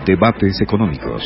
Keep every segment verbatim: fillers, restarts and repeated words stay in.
Debates económicos.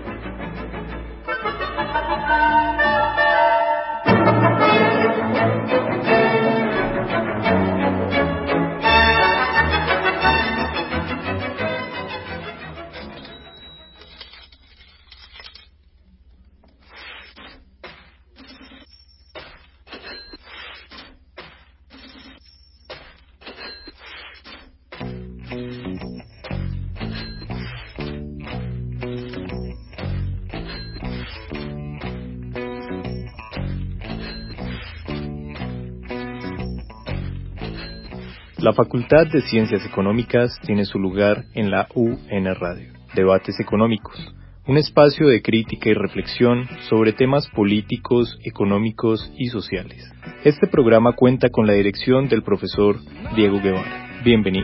La Facultad de Ciencias Económicas tiene su lugar en la U N Radio. Debates Económicos, un espacio de crítica y reflexión sobre temas políticos, económicos y sociales. Este programa cuenta con la dirección del profesor Diego Guevara. Bienvenidos.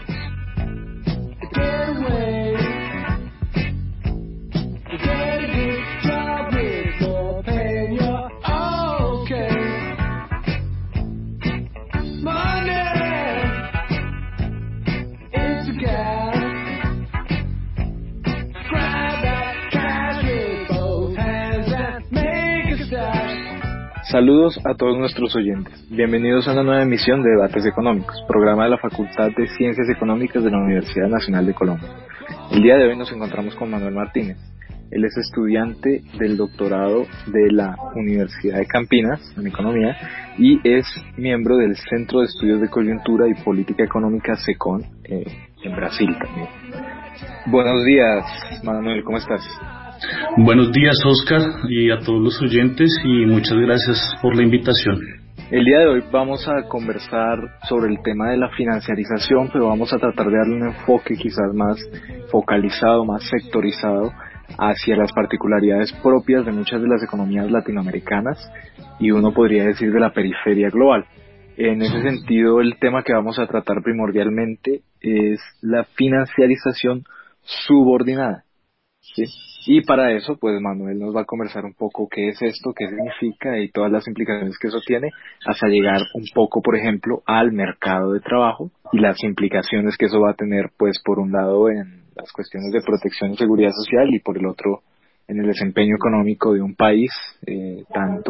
Saludos a todos nuestros oyentes. Bienvenidos a una nueva emisión de Debates Económicos, programa de la Facultad de Ciencias Económicas de la Universidad Nacional de Colombia. El día de hoy nos encontramos con Manuel Martínez. Él es estudiante del doctorado de la Universidad de Campinas en Economía y es miembro del Centro de Estudios de Coyuntura y Política Económica SECON eh, en Brasil también. Buenos días, Manuel, ¿cómo estás? Buenos días, Oscar, y a todos los oyentes, y muchas gracias por la invitación. El día de hoy vamos a conversar sobre el tema de la financiarización, pero vamos a tratar de darle un enfoque quizás más focalizado, más sectorizado hacia las particularidades propias de muchas de las economías latinoamericanas y uno podría decir de la periferia global. En ese sentido, el tema que vamos a tratar primordialmente es la financiarización subordinada, ¿sí? Y para eso, pues Manuel nos va a conversar un poco qué es esto, qué significa y todas las implicaciones que eso tiene, hasta llegar un poco, por ejemplo, al mercado de trabajo y las implicaciones que eso va a tener, pues por un lado en las cuestiones de protección y seguridad social y por el otro en el desempeño económico de un país, eh, tanto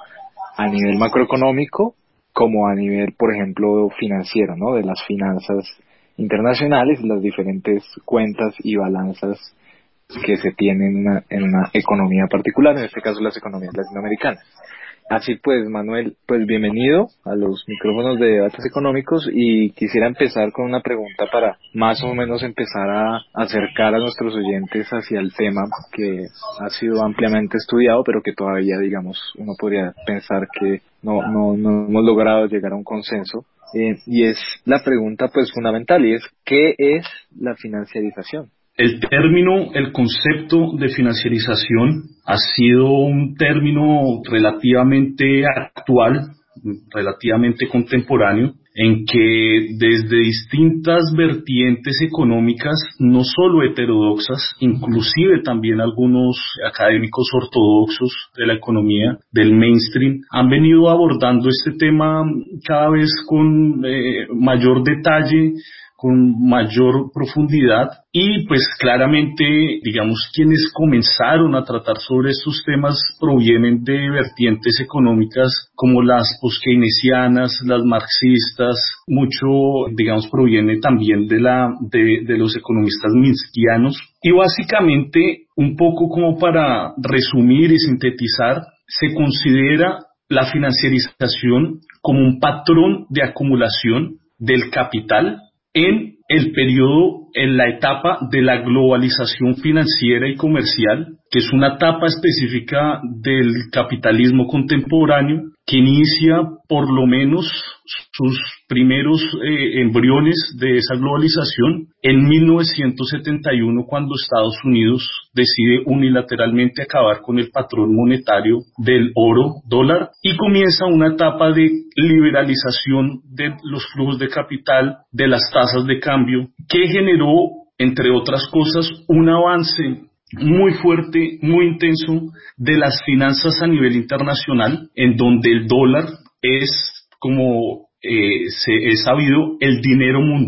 a nivel macroeconómico como a nivel, por ejemplo, financiero, ¿no? De las finanzas internacionales, las diferentes cuentas y balanzas que se tienen en una, en una economía particular, en este caso las economías latinoamericanas. Así pues, Manuel, pues bienvenido a los micrófonos de Debates Económicos y quisiera empezar con una pregunta para más o menos empezar a acercar a nuestros oyentes hacia el tema que ha sido ampliamente estudiado, pero que todavía, digamos, uno podría pensar que no, no, no hemos logrado llegar a un consenso. Eh, y es la pregunta pues fundamental y es ¿qué es la financiarización? El término, el concepto de financiarización ha sido un término relativamente actual, relativamente contemporáneo, en que desde distintas vertientes económicas, no solo heterodoxas, inclusive también algunos académicos ortodoxos de la economía, del mainstream, han venido abordando este tema cada vez con eh, mayor detalle, con mayor profundidad y pues claramente, digamos, quienes comenzaron a tratar sobre estos temas provienen de vertientes económicas como las poskeynesianas, las marxistas, mucho, digamos, proviene también de la de, de los economistas minskianos y básicamente, un poco como para resumir y sintetizar, se considera la financiarización como un patrón de acumulación del capital en el periodo, en la etapa de la globalización financiera y comercial, que es una etapa específica del capitalismo contemporáneo, que inicia por lo menos sus primeros eh, embriones de esa globalización en mil novecientos setenta y uno, cuando Estados Unidos decide unilateralmente acabar con el patrón monetario del oro dólar y comienza una etapa de liberalización de los flujos de capital, de las tasas de cambio, que generó, entre otras cosas, un avance muy fuerte, muy intenso de las finanzas a nivel internacional, en donde el dólar es, como eh, se es sabido, el dinero mundial.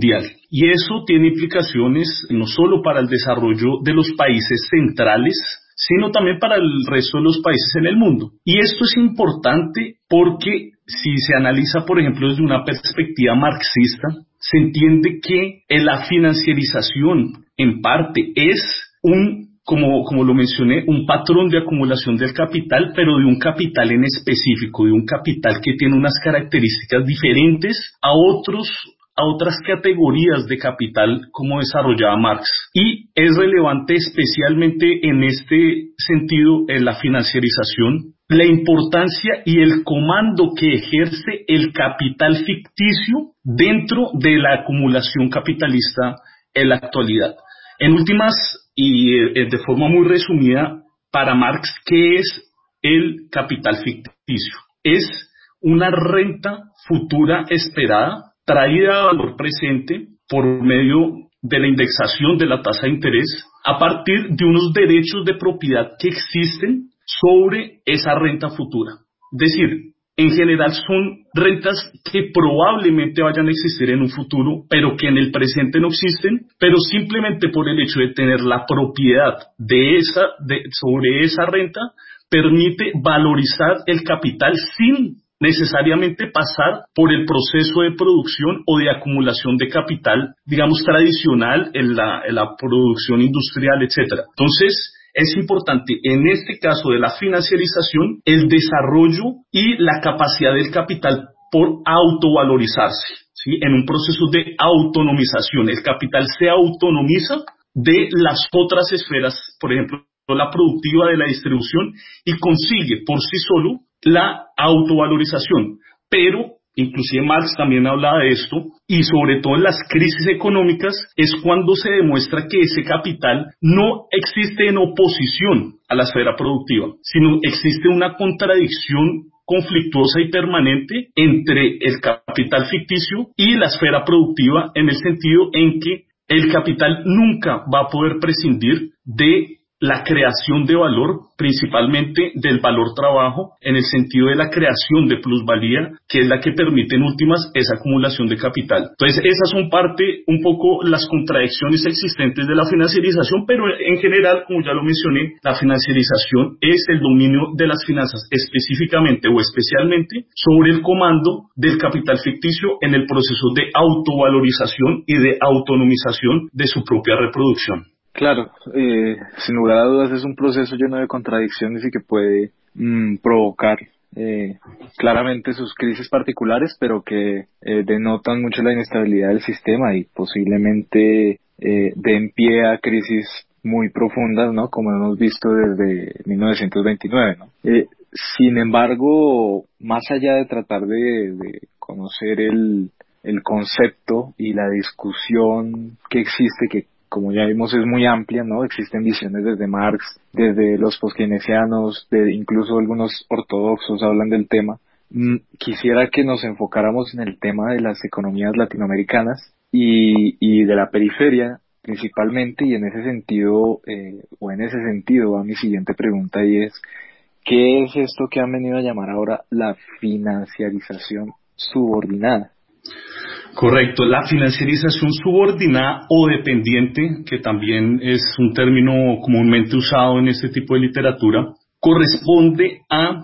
Y eso tiene implicaciones no solo para el desarrollo de los países centrales, sino también para el resto de los países en el mundo. Y esto es importante porque si se analiza, por ejemplo, desde una perspectiva marxista, se entiende que la financiarización en parte es un, como, como lo mencioné, un patrón de acumulación del capital, pero de un capital en específico, de un capital que tiene unas características diferentes a otros a otras categorías de capital como desarrollaba Marx. Y es relevante especialmente en este sentido, en la financiarización, la importancia y el comando que ejerce el capital ficticio dentro de la acumulación capitalista en la actualidad. En últimas, y de forma muy resumida, para Marx, ¿qué es el capital ficticio? Es una renta futura esperada traída a valor presente por medio de la indexación de la tasa de interés a partir de unos derechos de propiedad que existen sobre esa renta futura. Es decir, en general son rentas que probablemente vayan a existir en un futuro, pero que en el presente no existen, pero simplemente por el hecho de tener la propiedad de esa, de, sobre esa renta, permite valorizar el capital sin necesariamente pasar por el proceso de producción o de acumulación de capital, digamos, tradicional en la, en la producción industrial, etcétera. Entonces, es importante, en este caso de la financiarización, el desarrollo y la capacidad del capital por autovalorizarse, ¿sí? En un proceso de autonomización. El capital se autonomiza de las otras esferas, por ejemplo, la productiva, de la distribución, y consigue por sí solo la autovalorización. Pero inclusive Marx también hablaba de esto, y sobre todo en las crisis económicas es cuando se demuestra que ese capital no existe en oposición a la esfera productiva, sino existe una contradicción conflictuosa y permanente entre el capital ficticio y la esfera productiva, en el sentido en que el capital nunca va a poder prescindir de la creación de valor, principalmente del valor trabajo, en el sentido de la creación de plusvalía, que es la que permite en últimas esa acumulación de capital. Entonces, esas son parte, un poco, las contradicciones existentes de la financiarización, pero en general, como ya lo mencioné, la financiarización es el dominio de las finanzas específicamente o especialmente sobre el comando del capital ficticio en el proceso de autovalorización y de autonomización de su propia reproducción. Claro, eh, sin lugar a dudas es un proceso lleno de contradicciones y que puede mmm, provocar eh, claramente sus crisis particulares, pero que eh, denotan mucho la inestabilidad del sistema y posiblemente eh, den pie a crisis muy profundas, ¿no? Como hemos visto desde mil novecientos veintinueve, ¿no? Eh, sin embargo, más allá de tratar de, de conocer el, el concepto y la discusión que existe, que como ya vimos es muy amplia, ¿no? Existen visiones desde Marx, desde los poskeynesianos, de incluso algunos ortodoxos hablan del tema. Mm, quisiera que nos enfocáramos en el tema de las economías latinoamericanas y, y de la periferia principalmente, y en ese sentido, eh, o en ese sentido va mi siguiente pregunta, y es, ¿qué es esto que han venido a llamar ahora la financiarización subordinada? Correcto, la financiarización subordinada o dependiente, que también es un término comúnmente usado en este tipo de literatura, corresponde a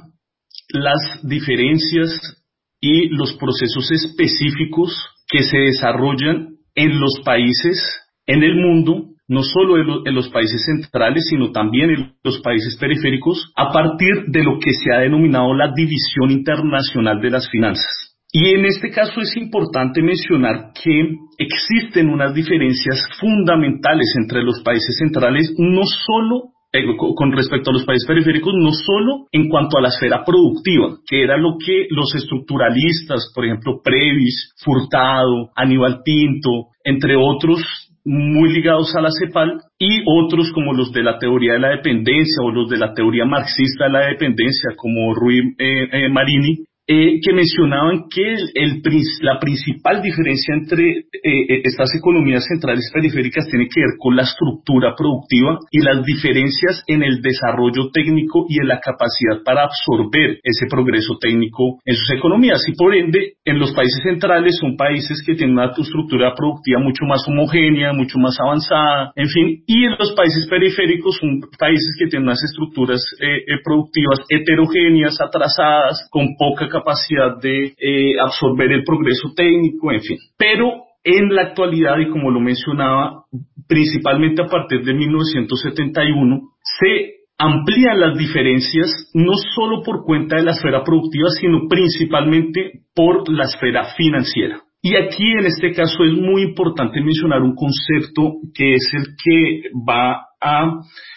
las diferencias y los procesos específicos que se desarrollan en los países, en el mundo, no solo en, lo, en los países centrales, sino también en los países periféricos, a partir de lo que se ha denominado la división internacional de las finanzas. Y en este caso es importante mencionar que existen unas diferencias fundamentales entre los países centrales, no solo eh, con respecto a los países periféricos, no solo en cuanto a la esfera productiva, que era lo que los estructuralistas, por ejemplo, Previs, Furtado, Aníbal Pinto, entre otros, muy ligados a la CEPAL, y otros como los de la teoría de la dependencia o los de la teoría marxista de la dependencia, como Rui eh, eh, Marini, eh, que mencionaban que el, el, la principal diferencia entre eh, estas economías centrales y periféricas tiene que ver con la estructura productiva y las diferencias en el desarrollo técnico y en la capacidad para absorber ese progreso técnico en sus economías. Y por ende, en los países centrales son países que tienen una estructura productiva mucho más homogénea, mucho más avanzada, en fin, y en los países periféricos son países que tienen unas estructuras eh, eh, productivas heterogéneas, atrasadas, con poca capacidad de eh, absorber el progreso técnico, en fin. Pero en la actualidad, y como lo mencionaba, principalmente a partir de mil novecientos setenta y uno, se amplían las diferencias no solo por cuenta de la esfera productiva, sino principalmente por la esfera financiera. Y aquí en este caso es muy importante mencionar un concepto que es el que va a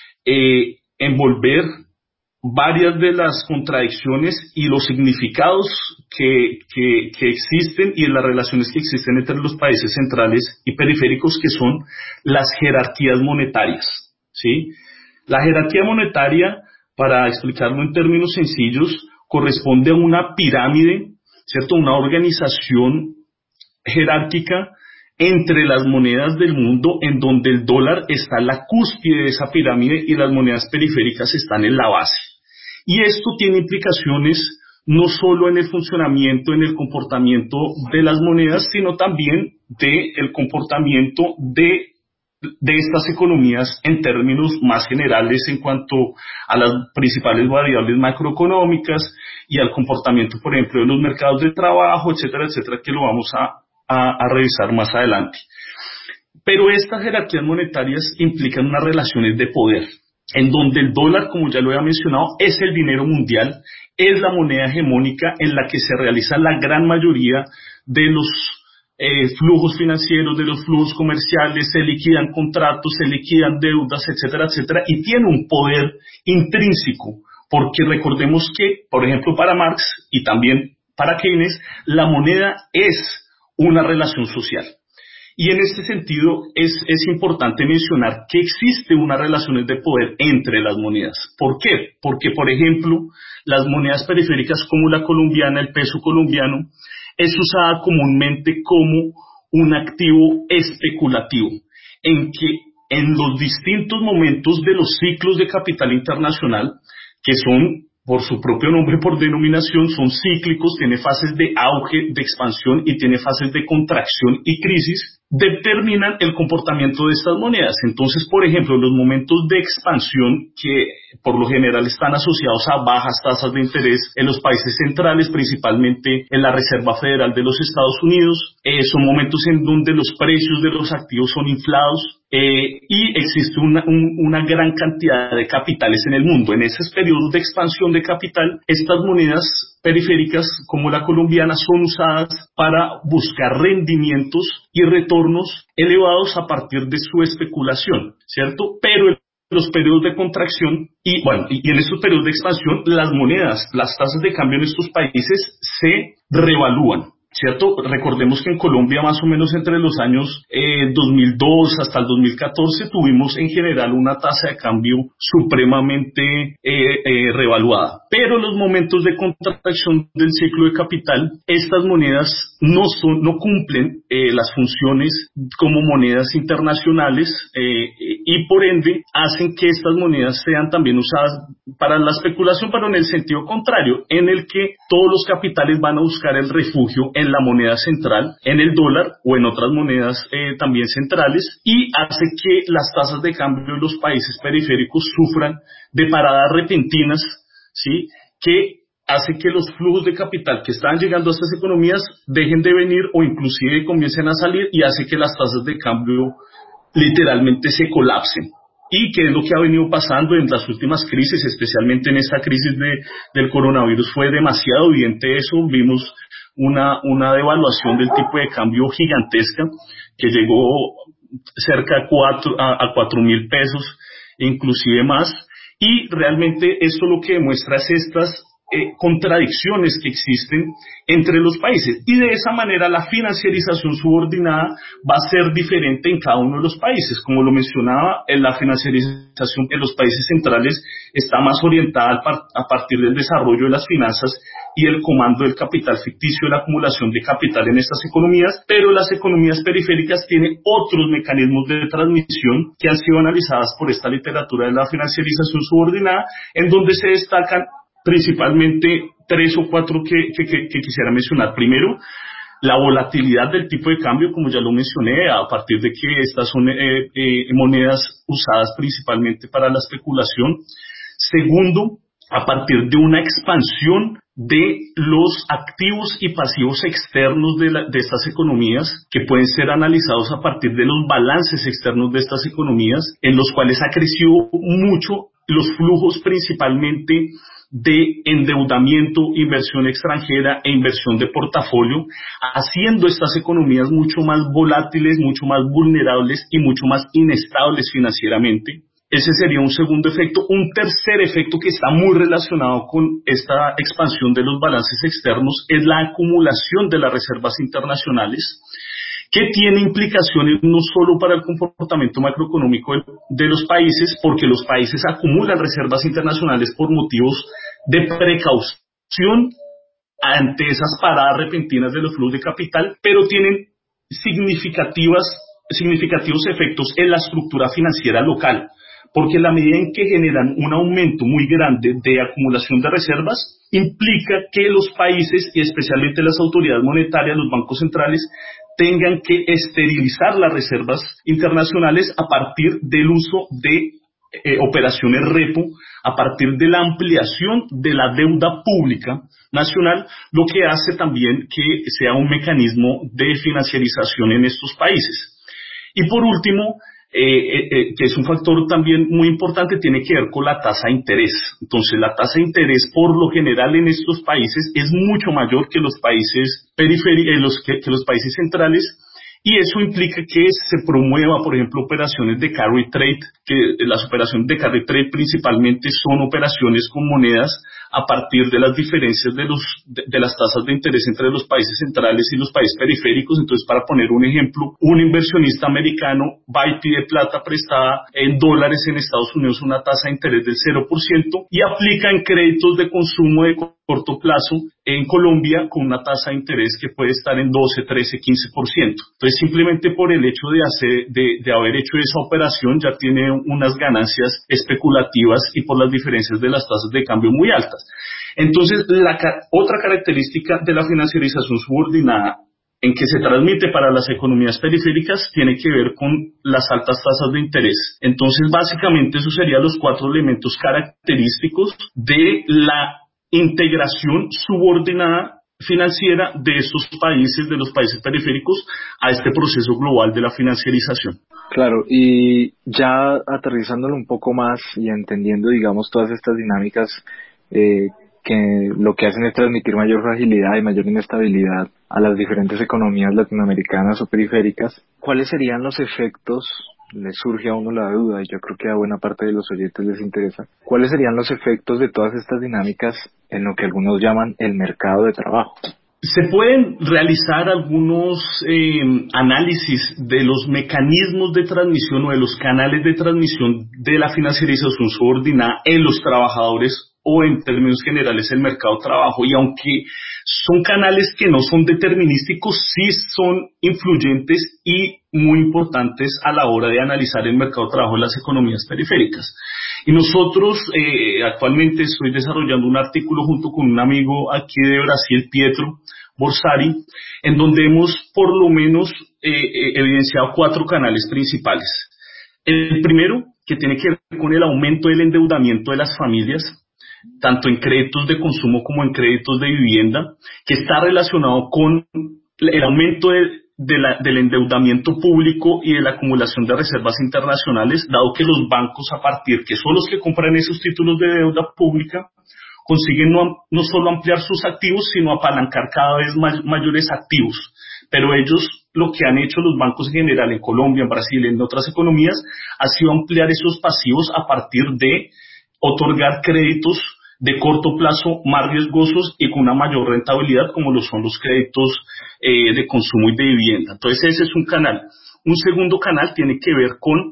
eh, envolver varias de las contradicciones y los significados que, que, que existen y en las relaciones que existen entre los países centrales y periféricos, que son las jerarquías monetarias, ¿sí? La jerarquía monetaria, para explicarlo en términos sencillos, corresponde a una pirámide, ¿cierto? Una organización jerárquica entre las monedas del mundo, en donde el dólar está en la cúspide de esa pirámide y las monedas periféricas están en la base. Y esto tiene implicaciones no solo en el funcionamiento, en el comportamiento de las monedas, sino también del comportamiento de, de estas economías en términos más generales en cuanto a las principales variables macroeconómicas y al comportamiento, por ejemplo, de los mercados de trabajo, etcétera, etcétera, que lo vamos a A, a revisar más adelante. Pero estas jerarquías monetarias implican unas relaciones de poder, en donde el dólar, como ya lo había mencionado, es el dinero mundial, es la moneda hegemónica en la que se realiza la gran mayoría de los eh, flujos financieros, de los flujos comerciales, se liquidan contratos, se liquidan deudas, etcétera, etcétera, y tiene un poder intrínseco, porque recordemos que, por ejemplo, para Marx y también para Keynes, la moneda es una relación social. Y en este sentido es, es importante mencionar que existe unas relaciones de poder entre las monedas. ¿Por qué? Porque, por ejemplo, las monedas periféricas como la colombiana, el peso colombiano, es usada comúnmente como un activo especulativo, en que en los distintos momentos de los ciclos de capital internacional, que son por su propio nombre, por denominación, son cíclicos, tiene fases de auge, de expansión y tiene fases de contracción y crisis, determinan el comportamiento de estas monedas. Entonces, por ejemplo, los momentos de expansión, que por lo general están asociados a bajas tasas de interés en los países centrales, principalmente en la Reserva Federal de los Estados Unidos, eh, son momentos en donde los precios de los activos son inflados, Eh, y existe una, un, una gran cantidad de capitales en el mundo. En esos periodos de expansión de capital, estas monedas periféricas como la colombiana son usadas para buscar rendimientos y retornos elevados a partir de su especulación, ¿cierto? Pero en los periodos de contracción y, bueno, y, y en estos periodos de expansión, las monedas, las tasas de cambio en estos países se revalúan, ¿cierto? Recordemos que en Colombia más o menos entre los años eh, dos mil dos hasta el dos mil catorce tuvimos en general una tasa de cambio supremamente eh, eh, revaluada. Pero en los momentos de contracción del ciclo de capital, estas monedas no son, no cumplen eh, las funciones como monedas internacionales eh, y por ende hacen que estas monedas sean también usadas para la especulación, pero en el sentido contrario, en el que todos los capitales van a buscar el refugio en la moneda central, en el dólar o en otras monedas eh, también centrales, y hace que las tasas de cambio de los países periféricos sufran de paradas repentinas, ¿sí? Que hace que los flujos de capital que están llegando a estas economías dejen de venir o inclusive comiencen a salir, y hace que las tasas de cambio literalmente se colapsen. Y que es lo que ha venido pasando en las últimas crisis, especialmente en esta crisis de, del coronavirus, fue demasiado evidente eso. Vimos una, una devaluación del tipo de cambio gigantesca que llegó cerca a cuatro, a, a cuatro mil pesos, inclusive más. Y realmente esto lo que demuestra es estas eh, contradicciones que existen entre los países, y de esa manera la financiarización subordinada va a ser diferente en cada uno de los países. Como lo mencionaba, en la financiarización en los países centrales está más orientada a partir del desarrollo de las finanzas y el comando del capital ficticio de la acumulación de capital en estas economías, pero las economías periféricas tienen otros mecanismos de transmisión que han sido analizadas por esta literatura de la financiarización subordinada, en donde se destacan principalmente tres o cuatro que, que, que, que quisiera mencionar. Primero, la volatilidad del tipo de cambio, como ya lo mencioné, a partir de que estas son eh, eh, monedas usadas principalmente para la especulación. Segundo, a partir de una expansión de los activos y pasivos externos de, la, de estas economías, que pueden ser analizados a partir de los balances externos de estas economías, en los cuales ha crecido mucho los flujos principalmente de endeudamiento, inversión extranjera e inversión de portafolio, haciendo estas economías mucho más volátiles, mucho más vulnerables y mucho más inestables financieramente. Ese sería un segundo efecto. Un tercer efecto que está muy relacionado con esta expansión de los balances externos es la acumulación de las reservas internacionales, que tiene implicaciones no solo para el comportamiento macroeconómico de, de los países, porque los países acumulan reservas internacionales por motivos de precaución ante esas paradas repentinas de los flujos de capital, pero tienen significativas, significativos efectos en la estructura financiera local, porque en la medida en que generan un aumento muy grande de acumulación de reservas, implica que los países, y especialmente las autoridades monetarias, los bancos centrales, tengan que esterilizar las reservas internacionales a partir del uso de eh, operaciones repo, a partir de la ampliación de la deuda pública nacional, lo que hace también que sea un mecanismo de financiarización en estos países. Y por último, Eh, eh, eh, que es un factor también muy importante, tiene que ver con la tasa de interés. Entonces, la tasa de interés por lo general en estos países es mucho mayor que los países periféricos, eh, los, que, que los países centrales, y eso implica que se promueva, por ejemplo, operaciones de carry trade, que las operaciones de carry trade principalmente son operaciones con monedas a partir de las diferencias de, los, de, de las tasas de interés entre los países centrales y los países periféricos. Entonces, para poner un ejemplo, un inversionista americano va y pide plata prestada en dólares en Estados Unidos, una tasa de interés del cero por ciento, y aplica en créditos de consumo de corto plazo en Colombia con una tasa de interés que puede estar en doce, trece, quince por ciento. Entonces, simplemente por el hecho de, hacer, de, de haber hecho esa operación, ya tiene unas ganancias especulativas y por las diferencias de las tasas de cambio muy altas. Entonces, la ca- otra característica de la financiarización subordinada en que se transmite para las economías periféricas tiene que ver con las altas tasas de interés. Entonces, básicamente, esos serían los cuatro elementos característicos de la integración subordinada financiera de estos países, de los países periféricos, a este proceso global de la financiarización. Claro, y ya aterrizándolo un poco más y entendiendo, digamos, todas estas dinámicas eh, que lo que hacen es transmitir mayor fragilidad y mayor inestabilidad a las diferentes economías latinoamericanas o periféricas, ¿cuáles serían los efectos? Le surge a uno la duda, y yo creo que a buena parte de los oyentes les interesa, ¿cuáles serían los efectos de todas estas dinámicas en lo que algunos llaman el mercado de trabajo? Se pueden realizar algunos eh, análisis de los mecanismos de transmisión o de los canales de transmisión de la financiarización subordinada en los trabajadores o en términos generales el mercado de trabajo, y aunque son canales que no son determinísticos, sí son influyentes y muy importantes a la hora de analizar el mercado de trabajo en las economías periféricas. Y nosotros eh, actualmente estoy desarrollando un artículo junto con un amigo aquí de Brasil, Pietro Borsari, en donde hemos por lo menos eh, eh, evidenciado cuatro canales principales. El primero, que tiene que ver con el aumento del endeudamiento de las familias, tanto en créditos de consumo como en créditos de vivienda, que está relacionado con el aumento de, de la, del endeudamiento público y de la acumulación de reservas internacionales, dado que los bancos, a partir que son los que compran esos títulos de deuda pública, consiguen no, no solo ampliar sus activos, sino apalancar cada vez may, mayores activos. Pero ellos, lo que han hecho los bancos en general en Colombia, en Brasil, en otras economías, ha sido ampliar esos pasivos a partir de otorgar créditos de corto plazo más riesgosos y con una mayor rentabilidad, como lo son los créditos eh, de consumo y de vivienda. Entonces ese es un canal. Un segundo canal tiene que ver con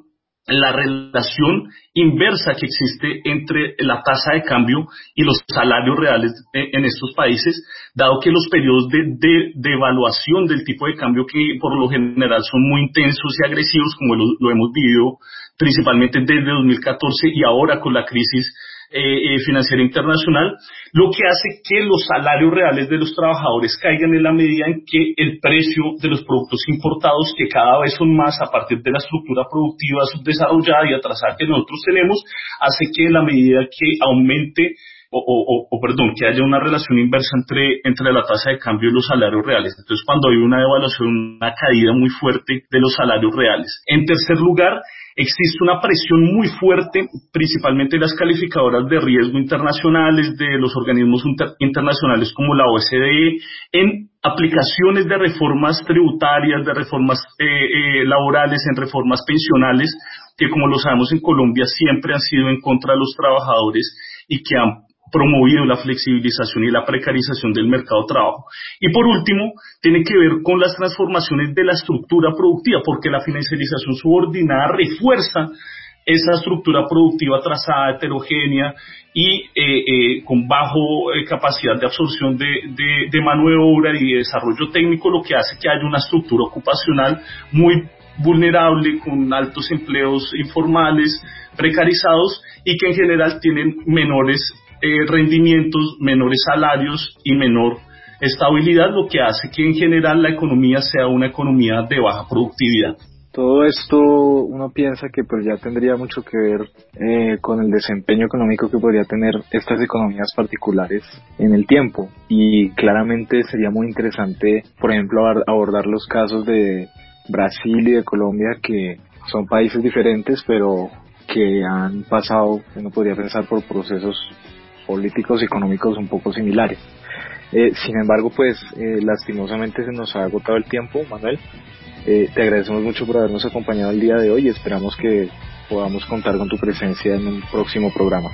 la relación inversa que existe entre la tasa de cambio y los salarios reales en estos países, dado que los periodos de, de, de evaluación del tipo de cambio, que por lo general son muy intensos y agresivos, como lo, lo hemos vivido principalmente desde dos mil catorce y ahora con la crisis Eh, eh, financiera internacional, lo que hace que los salarios reales de los trabajadores caigan en la medida en que el precio de los productos importados, que cada vez son más a partir de la estructura productiva subdesarrollada y atrasada que nosotros tenemos, hace que en la medida que aumente O, o, o perdón, que haya una relación inversa entre, entre la tasa de cambio y los salarios reales. Entonces, cuando hay una devaluación, una caída muy fuerte de los salarios reales. En tercer lugar, existe una presión muy fuerte, principalmente de las calificadoras de riesgo internacionales, de los organismos inter- internacionales como la O E C D E, en aplicaciones de reformas tributarias, de reformas eh, eh, laborales, en reformas pensionales, que como lo sabemos en Colombia siempre han sido en contra de los trabajadores y que han promovido la flexibilización y la precarización del mercado de trabajo. Y por último, tiene que ver con las transformaciones de la estructura productiva, porque la financiarización subordinada refuerza esa estructura productiva atrasada, heterogénea y eh, eh, con bajo eh, capacidad de absorción de, de, de mano de obra y de desarrollo técnico, lo que hace que haya una estructura ocupacional muy vulnerable, con altos empleos informales, precarizados y que en general tienen menores Eh, rendimientos, menores salarios y menor estabilidad, lo que hace que en general la economía sea una economía de baja productividad. Todo esto uno piensa que pues ya tendría mucho que ver eh, con el desempeño económico que podría tener estas economías particulares en el tiempo, y claramente sería muy interesante, por ejemplo, abordar los casos de Brasil y de Colombia, que son países diferentes pero que han pasado, uno podría pensar, por procesos políticos y económicos un poco similares. Eh, sin embargo, pues eh, lastimosamente se nos ha agotado el tiempo, Manuel. Eh, te agradecemos mucho por habernos acompañado el día de hoy y esperamos que podamos contar con tu presencia en un próximo programa.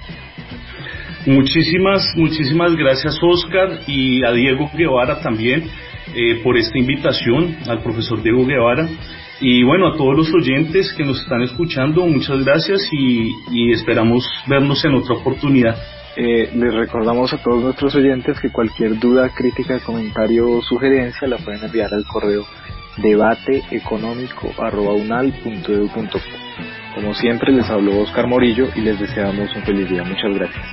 Muchísimas, muchísimas gracias, Oscar, y a Diego Guevara también eh, por esta invitación, al profesor Diego Guevara. Y bueno, a todos los oyentes que nos están escuchando, muchas gracias y, y esperamos vernos en otra oportunidad. Eh, les recordamos a todos nuestros oyentes que cualquier duda, crítica, comentario o sugerencia la pueden enviar al correo debate económico arroba unal punto edu punto co. Como siempre, les habló Oscar Morillo y les deseamos un feliz día. Muchas gracias.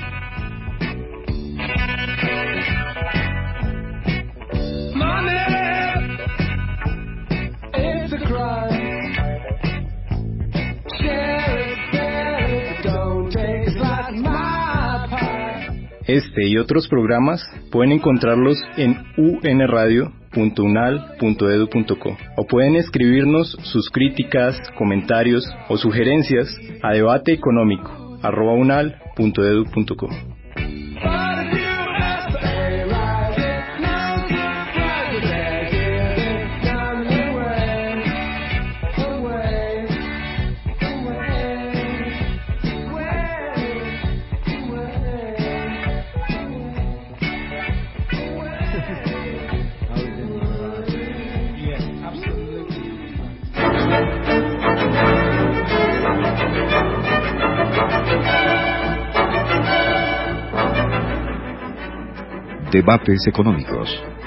Este y otros programas pueden encontrarlos en u n radio punto unal punto edu punto co o pueden escribirnos sus críticas, comentarios o sugerencias a debate económico arroba unal punto edu punto co. Debates económicos.